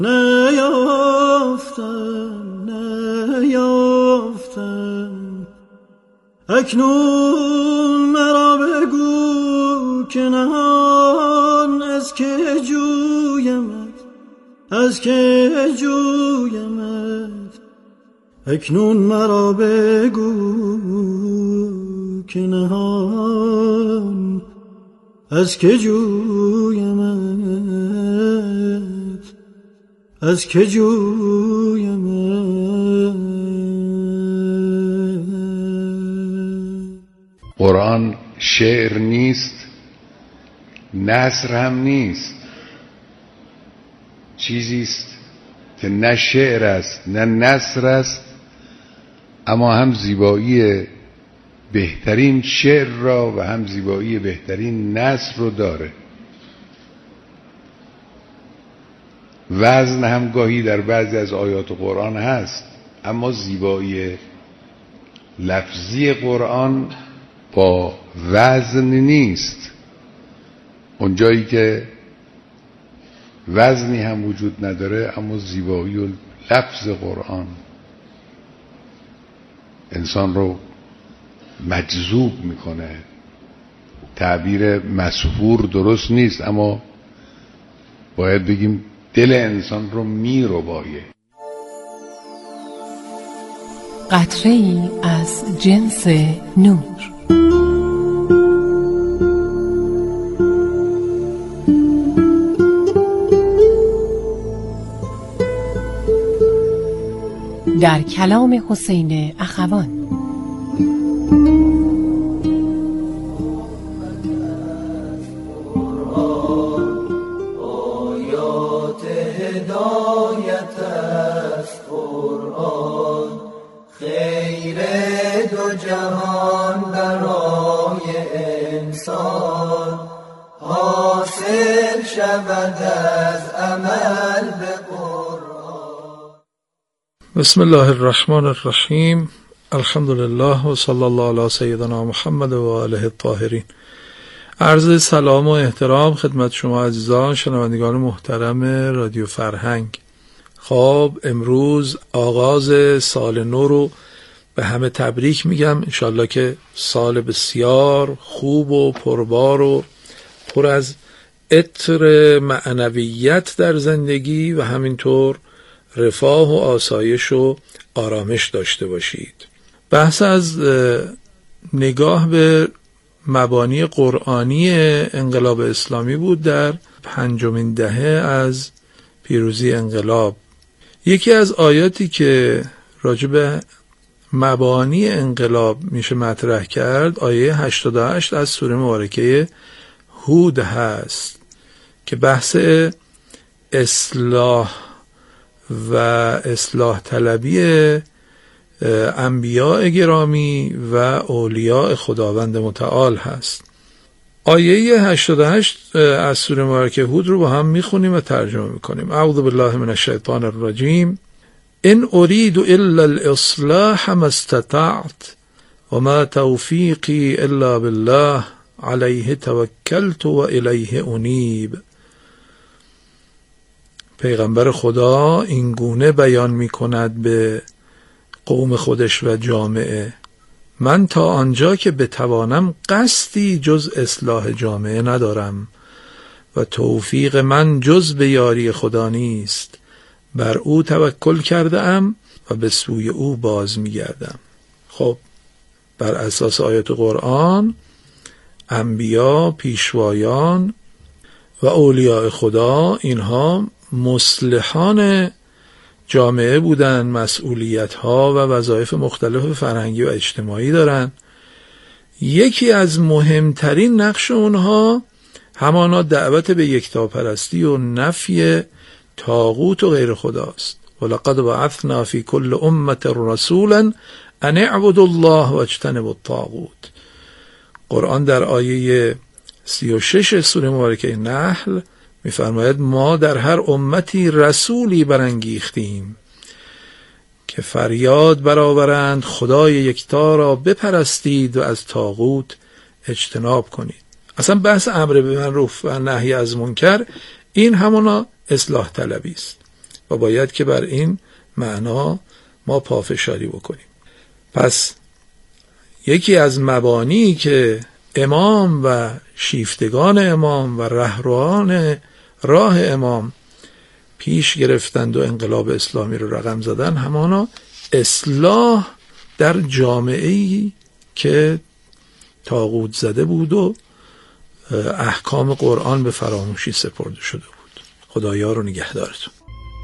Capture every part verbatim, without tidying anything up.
نیافتم نیافتم اکنون مرا بگو که نهان از که جویمت از که جویمت اکنون مرا بگو که نهان از که جویمت از که جویمت. قرآن شعر نیست، نثر هم نیست، چیزی است که نه شعر است نه نثر است، اما هم زیبایی بهترین شعر را و هم زیبایی بهترین نثر رو داره. وزن هم گاهی در بعضی از آیات قرآن هست، اما زیبایی لفظی قرآن با وزن نیست. اونجایی که وزنی هم وجود نداره اما زیبایی و لفظ قرآن انسان رو مجذوب میکنه. تعبیر مسحور درست نیست، اما باید بگیم دل انسان رو میربایه. قطره‌ای از جنس نور. در کلام حسین اخوان. آیات هدایت است قرآن، خیر دو جهان برای انسان، حاصل شود از عمل به قرآن. بسم الله الرحمن الرحیم. الحمدلله و صلی الله علی سیدنا محمد و آله الطاهرین. عرض سلام و احترام خدمت شما عزیزان شنوندگان محترم رادیو فرهنگ. خب امروز آغاز سال نو رو به همه تبریک میگم. انشالله که سال بسیار خوب و پربار و پر از عطر معنویت در زندگی و همینطور رفاه و آسایش و آرامش داشته باشید. بحث از نگاه به مبانی قرآنی انقلاب اسلامی بود در پنجمین دهه از پیروزی انقلاب. یکی از آیاتی که راجع به مبانی انقلاب میشه مطرح کرد آیه هشتاد و هشت از سوره مبارکه هود هست که بحث اصلاح و اصلاح طلبی انبیاء گرامی و اولیاء خداوند متعال هست. آیه هشتاد و هشت از سوره مبارکه هود رو با هم میخونیم و ترجمه میکنیم. اعوذ بالله من الشیطان الرجیم. ان اريد الا الاصلاح ما استطعت وما توفیقی الا بالله علیه توکلت و الیه انیب. پیغمبر خدا این گونه بیان می کند به قوم خودش و جامعه: من تا آنجا که بتوانم قصدی جز اصلاح جامعه ندارم و توفیق من جز به یاری خدا نیست. بر او توکل کرده ام و به سوی او باز می گردم. خب بر اساس آیات قرآن انبیا، پیشوایان و اولیاء خدا اینها مصلحان جامعه بودن، مسئولیت ها و وظایف مختلف فرهنگی و اجتماعی دارن. یکی از مهمترین نقش اونها همانا دعوت به یکتاپرستی و نفی طاغوت و غیر خداست. ولقد بعثنا فی کل امة رسولا ان اعبدوا الله واجتنبوا الطاغوت. قرآن در آیه سی و شش سوره مبارکه نحل می‌فرماید ما در هر امتی رسولی برانگیختیم که فریاد برآورند خدای یکتا را بپرستید و از طاغوت اجتناب کنید. اصلا بحث امر بالمعروف و نهی از منکر این همانا اصلاح طلبی است. و باید که بر این معنا ما پافشاری بکنیم. پس یکی از مبانی که امام و شیفتگان امام و رهروان راه امام پیش گرفتند و انقلاب اسلامی رو رقم زدن، همانا اصلاح در جامعه‌ای که طاغوت زده بود و احکام قرآن به فراموشی سپرده شده بود. خدایا رو نگهدارتون.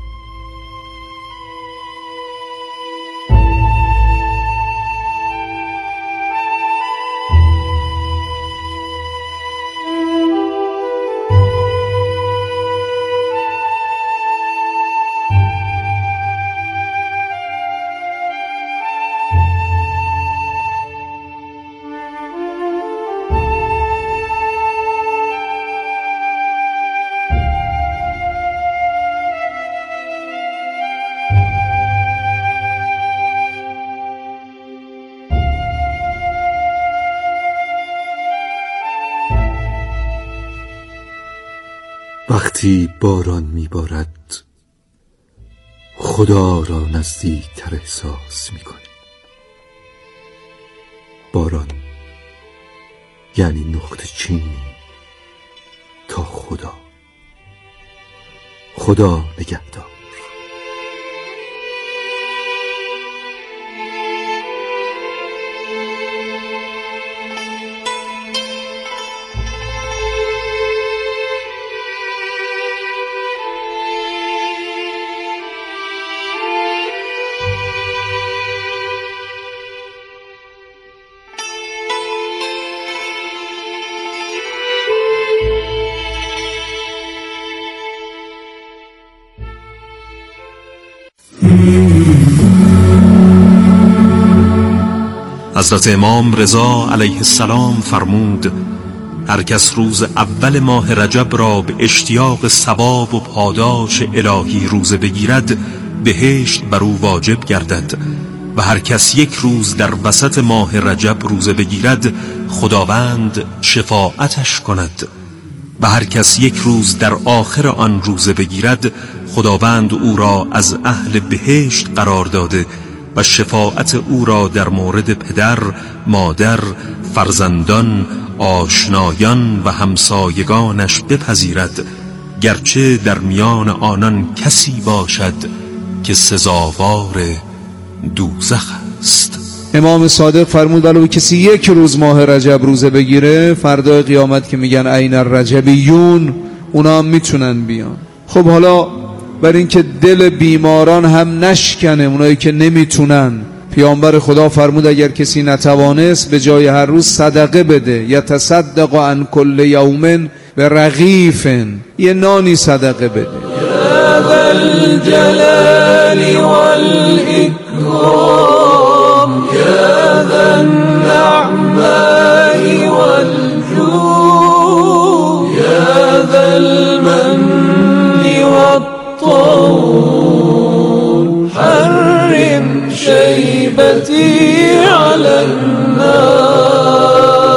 وقتی باران میبارد خدا را نزدیکتر احساس میکنی. باران یعنی نقطه چینی تا خدا. خدا نگهدار. حضرت امام رضا علیه السلام فرمود: هر کس روز اول ماه رجب را به اشتیاق ثواب و پاداش الهی روزه بگیرد، بهشت بر او واجب گردد، و هر کس یک روز در وسط ماه رجب روزه بگیرد، خداوند شفاعتش کند، و هر کس یک روز در آخر آن روزه بگیرد، خداوند او را از اهل بهشت قرار داده و شفاعت او را در مورد پدر، مادر، فرزندان، آشنایان و همسایگانش بپذیرد، گرچه در میان آنان کسی باشد که سزاوار دوزخ است. امام صادق فرمود ولو کسی یک روز ماه رجب روزه بگیره، فردا قیامت که میگن عین الرجبیون، اونا هم میتونن بیان. خب حالا بر این که دل بیماران هم نشکنه، اونایی که نمیتونن، پیامبر خدا فرمود اگر کسی نتوانست به جای هر روز صدقه بده، یتصدق عن کل یوم به رغیف، یه نانی صدقه بده. یا ذا الجلال والاکرام یا ذا النعماء والجود یا ذا المن والطول حرم شیبتی علی النار.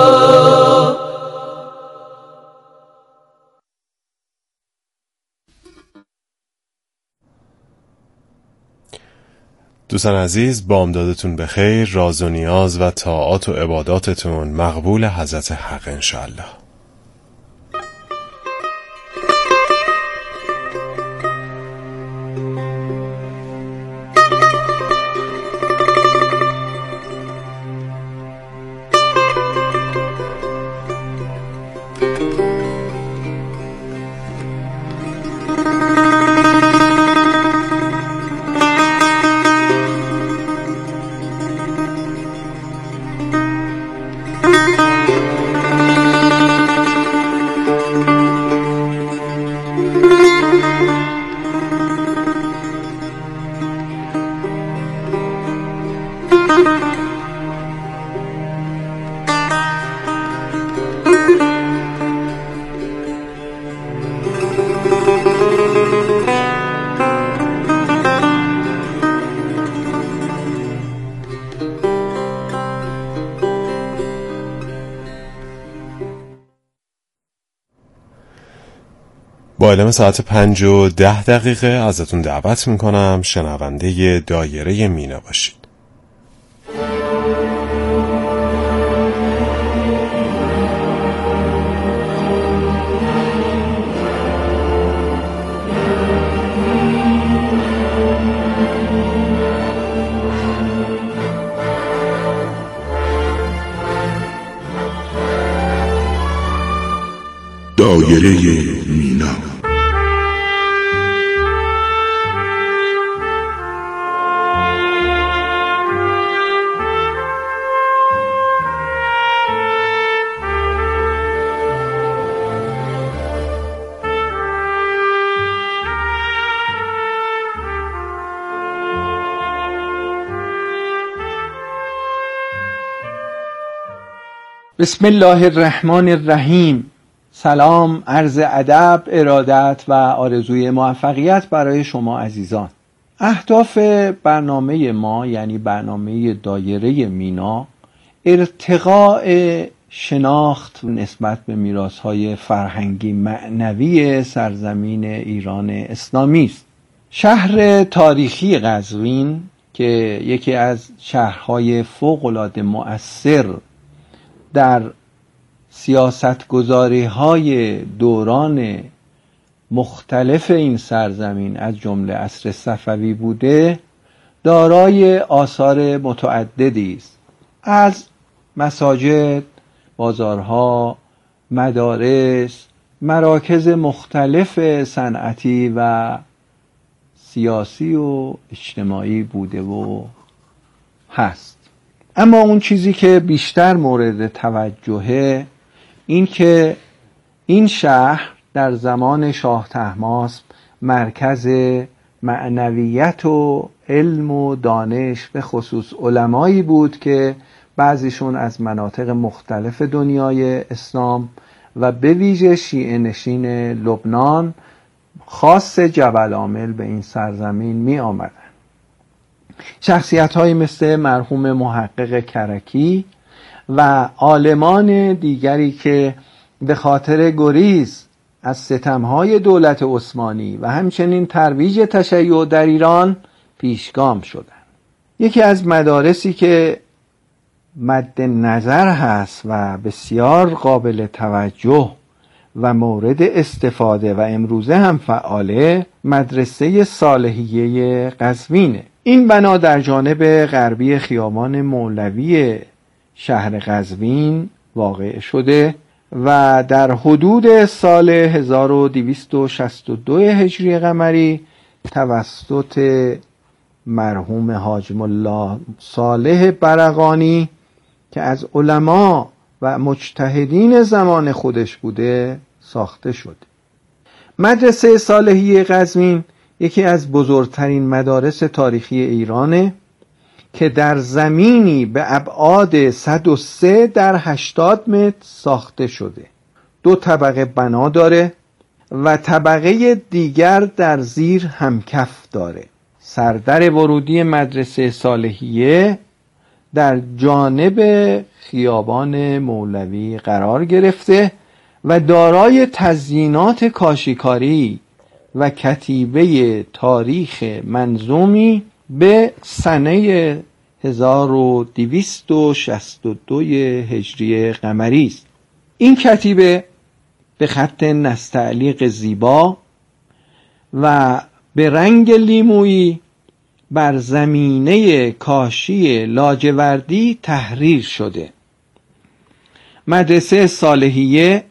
دوستان عزیز، بامدادتون بخیر، راز و نیاز و طاعات و عباداتتون مقبول حضرت حق انشاءالله. با اعلام ساعت پنج و ده دقیقه ازتون دعوت میکنم شنونده دایره مینا باشید. دایره مینا. بسم الله الرحمن الرحیم. سلام، عرض ادب، ارادت و آرزوی موفقیت برای شما عزیزان. اهداف برنامه ما یعنی برنامه دایره مینا ارتقاء شناخت نسبت به میراث‌های فرهنگی معنوی سرزمین ایران اسلامی است. شهر تاریخی قزوین که یکی از شهرهای فوق‌العاده مؤثر در سیاستگذاری های دوران مختلف این سرزمین از جمله عصر صفوی بوده، دارای آثار متعددی است، از مساجد، بازارها، مدارس، مراکز مختلف صنعتی و سیاسی و اجتماعی بوده و هست. اما اون چیزی که بیشتر مورد توجهه این که این شهر در زمان شاه طهماسب مرکز معنویت و علم و دانش به خصوص علمایی بود که بعضیشون از مناطق مختلف دنیای اسلام و به ویژه شیعه نشین لبنان خاص جبل عامل به این سرزمین می آمدن. شخصیت هایی مثل مرحوم محقق کرکی و عالمان دیگری که به خاطر گریز از ستمهای دولت عثمانی و همچنین ترویج تشیع در ایران پیشگام شدند. یکی از مدارسی که مد نظر هست و بسیار قابل توجه و مورد استفاده و امروزه هم فعاله، مدرسه صالحیه قزوینه. این بنا در جانب غربی خیابان مولوی شهر قزوین واقع شده و در حدود سال هزار و دویست و شصت و دو هجری قمری توسط مرحوم حاج ملا صالح برقانی که از علما و مجتهدین زمان خودش بوده ساخته شد. مدرسه صالحیه قزوین یکی از بزرگترین مدارس تاریخی ایرانه که در زمینی به ابعاد صد و سه در هشتاد متر ساخته شده. دو طبقه بنا داره و طبقه دیگر در زیر همکف داره. سردر ورودی مدرسه صالحیه در جانب خیابان مولوی قرار گرفته و دارای تزیینات کاشیکاری و کتیبه تاریخ منظومی به سنه هزار و دویست و شصت و دو هجری قمری است. این کتیبه به خط نستعلیق زیبا و به رنگ لیمویی بر زمینه کاشی لاجوردی تحریر شده. مدرسه صالحیه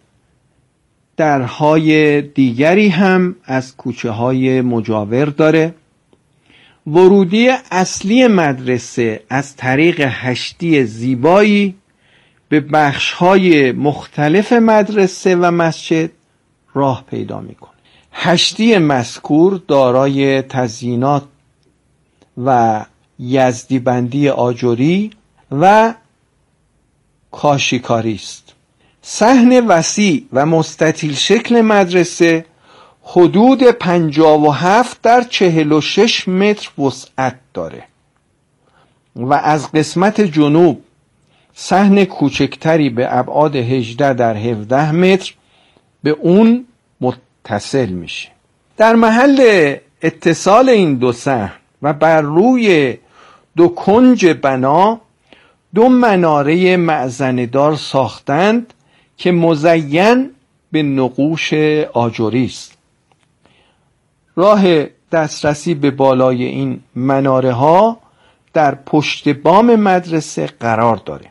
درهای دیگری هم از کوچه های مجاور داره. ورودی اصلی مدرسه از طریق هشتی زیبایی به بخش‌های مختلف مدرسه و مسجد راه پیدا می‌کنه. هشتی مذکور دارای تزیینات و یزدی بندی آجری و کاشیکاری است. صحن وسیع و مستطیل شکل مدرسه حدود پنجاه و هفت در چهل و شش متر وسعت داره و از قسمت جنوب صحن کوچکتری به ابعاد هجده در هفده متر به اون متصل میشه. در محل اتصال این دو صحن و بر روی دو کنج بنا دو مناره معزنه‌دار ساختند که مزین به نقوش آجری است. راه دسترسی به بالای این مناره ها در پشت بام مدرسه قرار داره.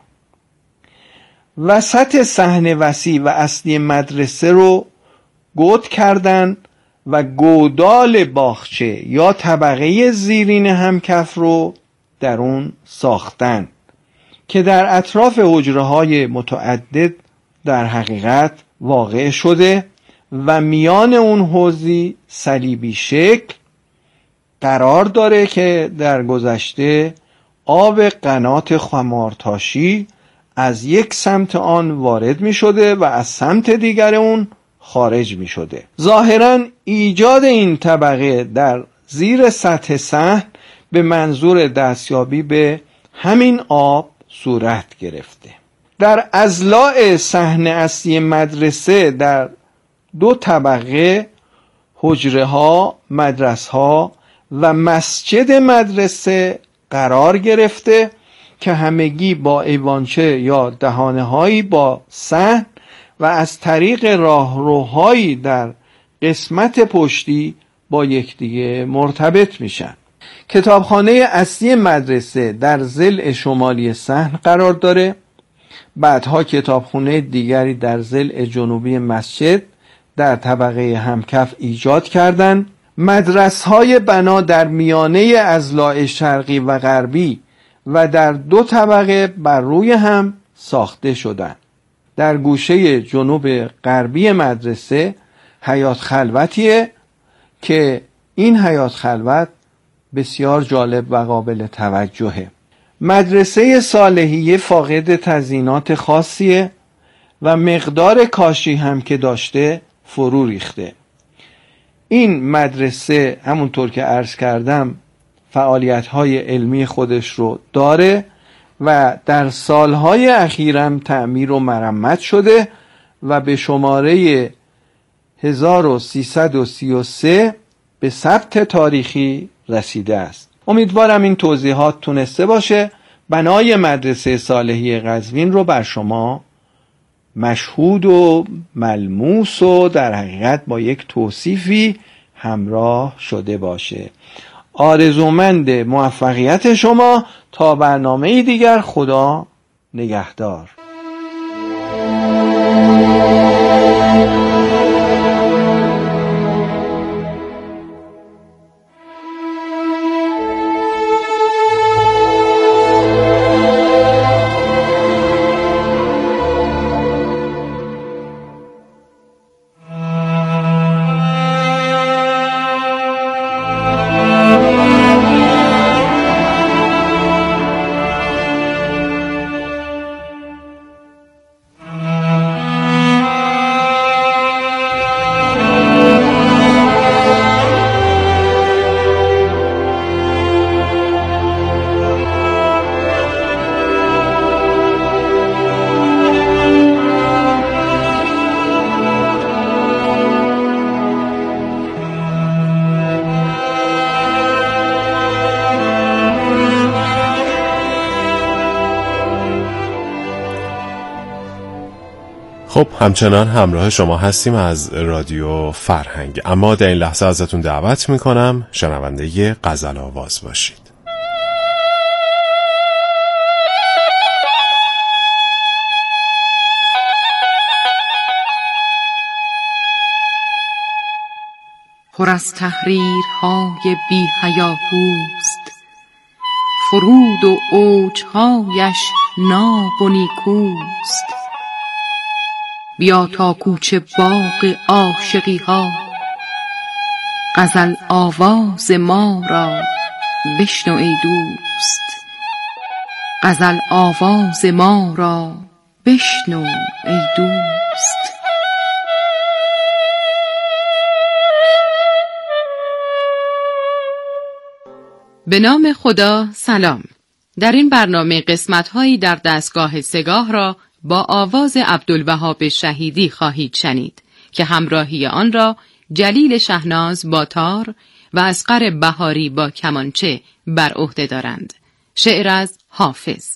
وسط صحن وسیع و اصلی مدرسه رو گود کردن و گودال باغچه یا طبقه زیرین همکف رو در اون ساختن که در اطراف حجره های متعدد در حقیقت واقع شده و میان اون حوضی صلیبی شکل قرار داره که در گذشته آب قنات خمارتاشی از یک سمت آن وارد می شده و از سمت دیگر اون خارج می شده. ظاهراً ایجاد این طبقه در زیر سطح صحن به منظور دستیابی به همین آب صورت گرفته. در اضلاع صحن اصلی مدرسه در دو طبقه حجره ها، مدرسه ها و مسجد مدرسه قرار گرفته که همگی با ایوانچه یا دهانه هایی با صحن و از طریق راهروهایی در قسمت پشتی با یکدیگه مرتبط میشن. کتابخانه اصلی مدرسه در ضلع شمالی صحن قرار داره. بعدها کتابخانه دیگری در ضلع جنوبی مسجد در طبقه همکف ایجاد کردند. مدرسه‌های بنا در میانه اضلاع شرقی و غربی و در دو طبقه بر روی هم ساخته شدند. در گوشه جنوب غربی مدرسه حیاط خلوتیه که این حیاط خلوت بسیار جالب و قابل توجهه. مدرسه صالحیه فاقد تزیینات خاصیه و مقدار کاشی هم که داشته فرو ریخته. این مدرسه همونطور که عرض کردم فعالیت‌های علمی خودش رو داره و در سالهای اخیرم تعمیر و مرمت شده و به شماره هزار و سیصد و سی و سه به ثبت تاریخی رسیده است. امیدوارم این توضیحات تونسته باشه بنای مدرسه صالحیه قزوین رو بر شما مشهود و ملموس و در حقیقت با یک توصیفی همراه شده باشه. آرزومند موفقیت شما تا برنامه دیگر. خدا نگهدار. خب همچنان همراه شما هستیم از رادیو فرهنگ، اما در این لحظه ازتون دعوت میکنم شنونده غزل آواز باشید. پر از تحریرهای بی هیاهوست، فرود و اوجهایش ناب و نیکوست. بیا تا کوچه باغ عاشقی ها، غزل آواز ما را بشنو ای دوست. غزل آواز ما را بشنو ای دوست. به نام خدا. سلام. در این برنامه قسمت‌هایی در دستگاه سگاه را با آواز عبدالوهاب شهیدی خواهید شنید که همراهی آن را جلیل شهناز با تار و اصغر بهاری با کمانچه بر عهده دارند. شعر از حافظ.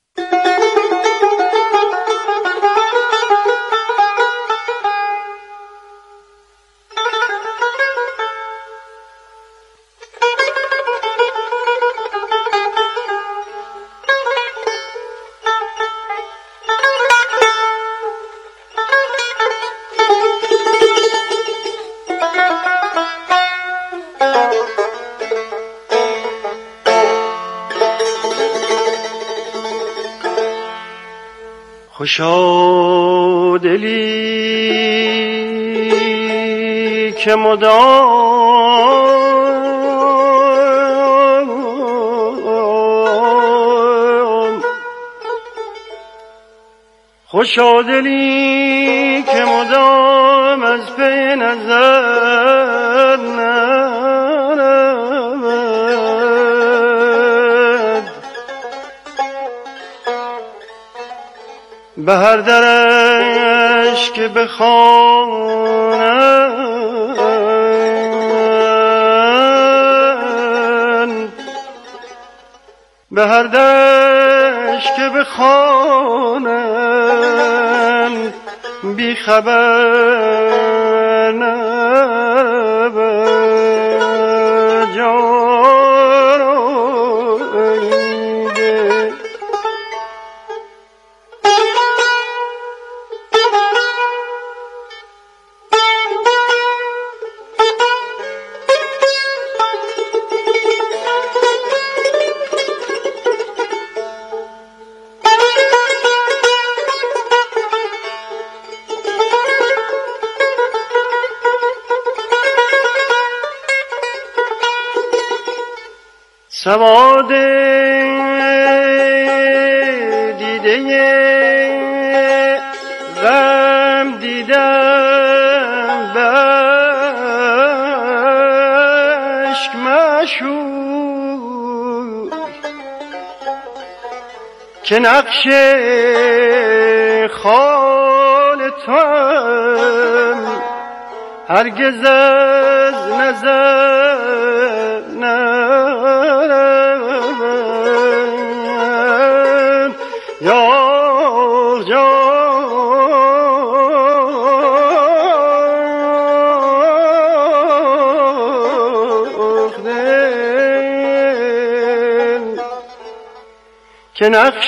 خوشا دلی که مدام خوشا دلی که مدام از پی نظر نرود به هر درش که بخوانند به هر درش که بخوانند بی خبر نبود جارویده سواد دیده غم دیدم بشک مشور که نقش خال توام هرگز از نظر نرود یا که نقش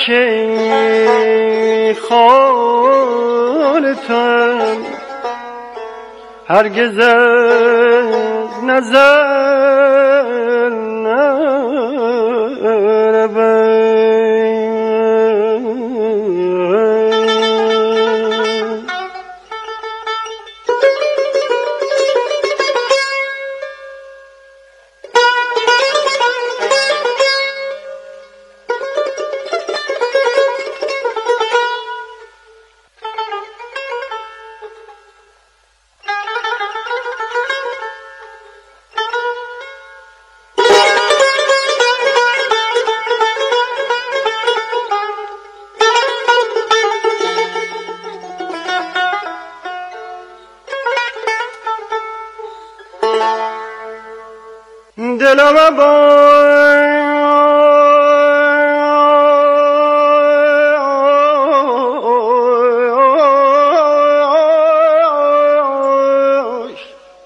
خالتم هرگز از نظر نرود. دلم باش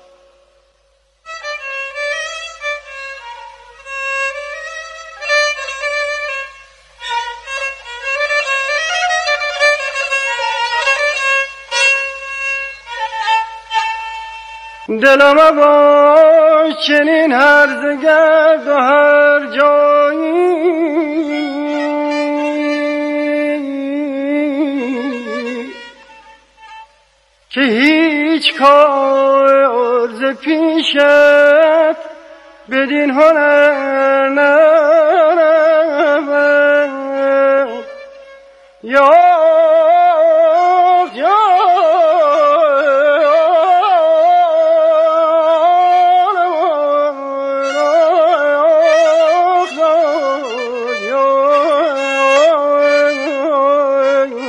دلم باش چنین هرزه گرد و هر جایی که هیچ کار ز پیشت بدین هنر نرود یا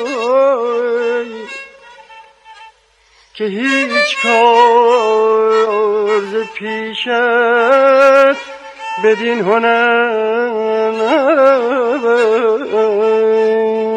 که هیچ کار عرض پیشت بدین هنر.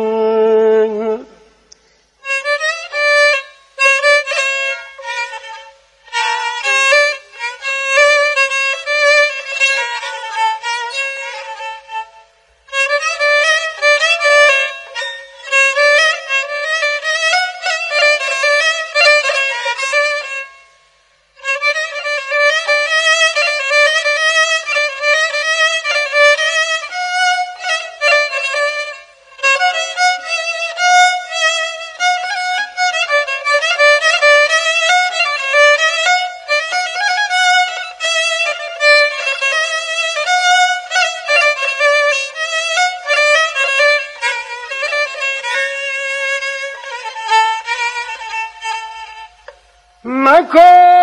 مکن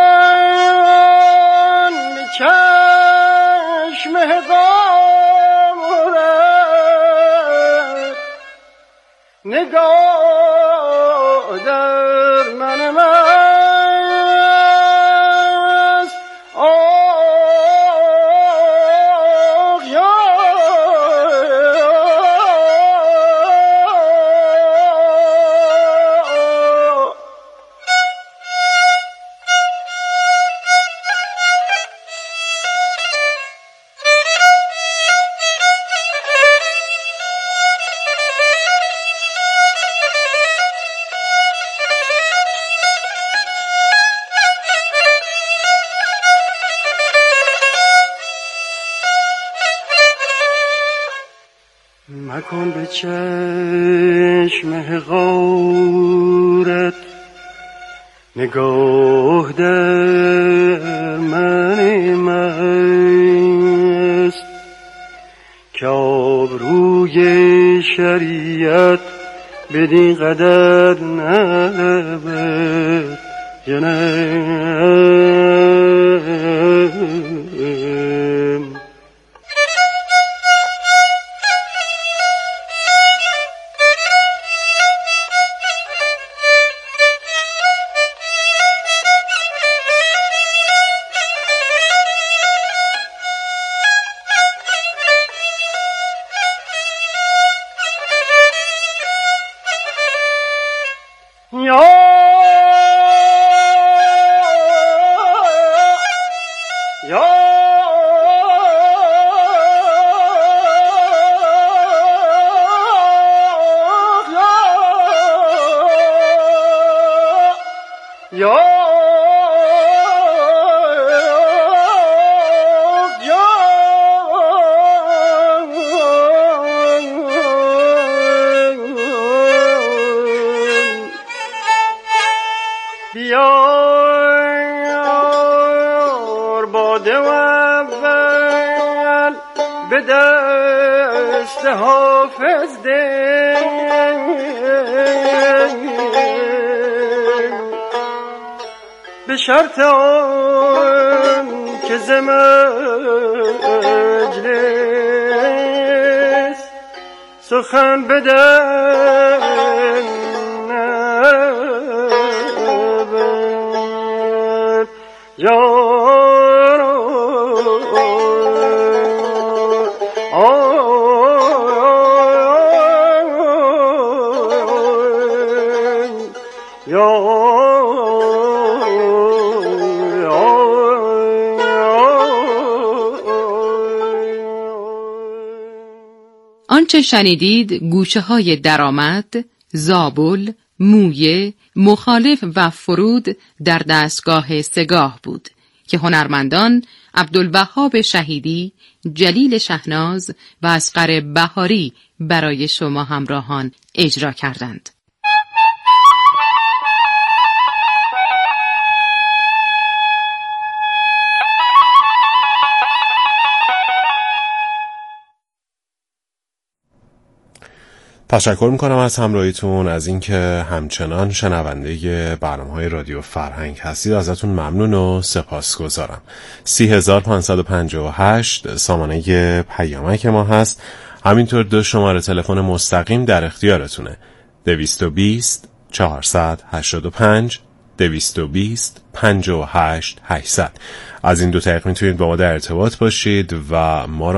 به چشم غمورت نگاه در من مست. آه یا مکن به چشم غورت نگاه در من مست که آبروی شریعت بدین قدر نبرد جنم. بیار باده و اول به دست حافظ ده به شرط آن که ز مجلس سخن بدن آنچه شنیدید گوشه های درآمد، زابل، مویه، مخالف و فرود در دستگاه سگاه بود که هنرمندان عبدالوهاب شهیدی، جلیل شهناز و اصغر بهاری برای شما همراهان اجرا کردند. تشکر میکنم از همراهیتون، از اینکه همچنان شنونده برنامه‌های رادیو فرهنگ هستید. ازتون ممنون و سپاسگزارم. سی هزار پانصد و پنجاه و هشت سامانه پیامک ما هست. همینطور دو شماره تلفن مستقیم در اختیارتونه: دویست و بیست چهارصد هشتاد و پنج دویست و بیست پنجاه و هشت هشتصد. از این دو طریق میتونید با ما در ارتباط باشید و ما را